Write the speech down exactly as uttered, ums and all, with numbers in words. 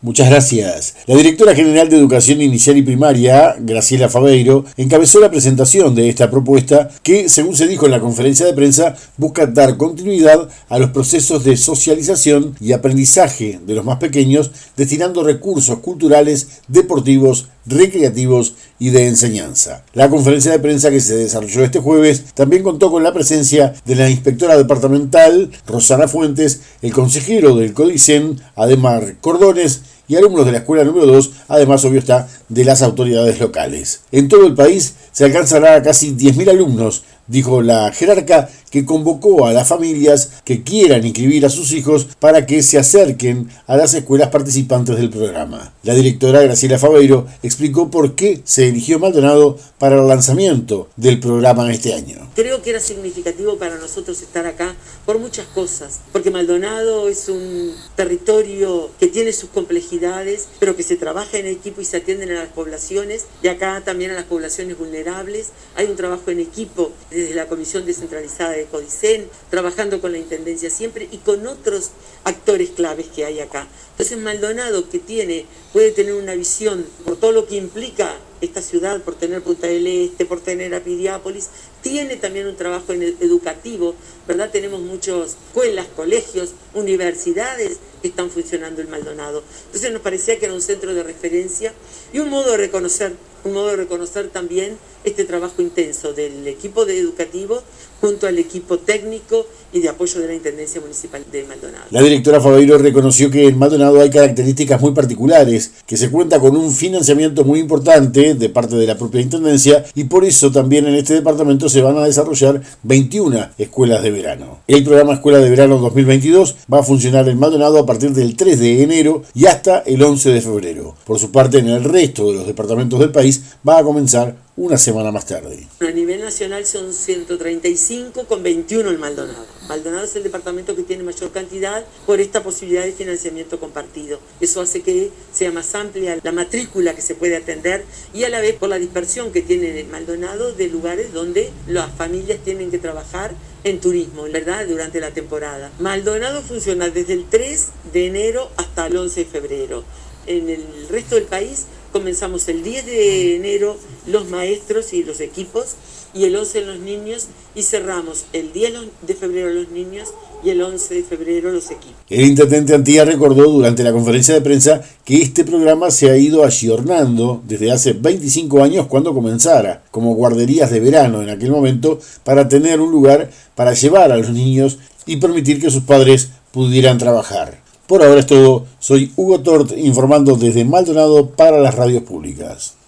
Muchas gracias. La directora general de Educación Inicial y Primaria, Graciela Faveiro, encabezó la presentación de esta propuesta que, según se dijo en la conferencia de prensa, busca dar continuidad a los procesos de socialización y aprendizaje de los más pequeños, destinando recursos culturales, deportivos, recreativos y de enseñanza. La conferencia de prensa que se desarrolló este jueves también contó con la presencia de la inspectora departamental Rosana Fuentes, el consejero del CODICEN, Ademar Cordones, y alumnos de la escuela número dos, además, obvio está, de las autoridades locales. En todo el país se alcanzará a casi diez mil alumnos, dijo la jerarca, que convocó a las familias que quieran inscribir a sus hijos para que se acerquen a las escuelas participantes del programa. La directora Graciela Faveiro explicó por qué se eligió Maldonado para el lanzamiento del programa este año. Creo que era significativo para nosotros estar acá por muchas cosas, porque Maldonado es un territorio que tiene sus complejidades, pero que se trabaja en equipo y se atienden a las poblaciones, y acá también a las poblaciones vulnerables. Hay un trabajo en equipo desde la Comisión Descentralizada de CODICEN, trabajando con la Intendencia siempre y con otros actores claves que hay acá. Entonces Maldonado, que tiene, puede tener una visión por todo lo que implica esta ciudad, por tener Punta del Este, por tener a Piriápolis, tiene también un trabajo en educativo, ¿verdad? Tenemos muchas escuelas, colegios, universidades que están funcionando en Maldonado. Entonces nos parecía que era un centro de referencia y un modo de reconocer, un modo de reconocer también este trabajo intenso del equipo de educativo junto al equipo técnico y de apoyo de la Intendencia Municipal de Maldonado. La directora Faveiro reconoció que en Maldonado hay características muy particulares, que se cuenta con un financiamiento muy importante de parte de la propia Intendencia, y por eso también en este departamento se van a desarrollar veintiuna escuelas de verano. El programa Escuela de Verano dos mil veintidós va a funcionar en Maldonado a partir del tres de enero y hasta el once de febrero. Por su parte, en el resto de los departamentos del país va a comenzar una semana más tarde. A nivel nacional son ciento treinta y cinco con veintiuno en Maldonado. Maldonado es el departamento que tiene mayor cantidad por esta posibilidad de financiamiento compartido. Eso hace que sea más amplia la matrícula que se puede atender y a la vez por la dispersión que tiene en Maldonado de lugares donde las familias tienen que trabajar en turismo, ¿verdad? Durante la temporada. Maldonado funciona desde el tres de enero hasta el once de febrero. En el resto del país comenzamos el diez de enero los maestros y los equipos y el once los niños, y cerramos el diez de febrero los niños y el once de febrero los equipos. El intendente Antía recordó durante la conferencia de prensa que este programa se ha ido ayornando desde hace veinticinco años cuando comenzara, como guarderías de verano en aquel momento, para tener un lugar para llevar a los niños y permitir que sus padres pudieran trabajar. Por ahora es todo. Soy Hugo Tort informando desde Maldonado para las radios públicas.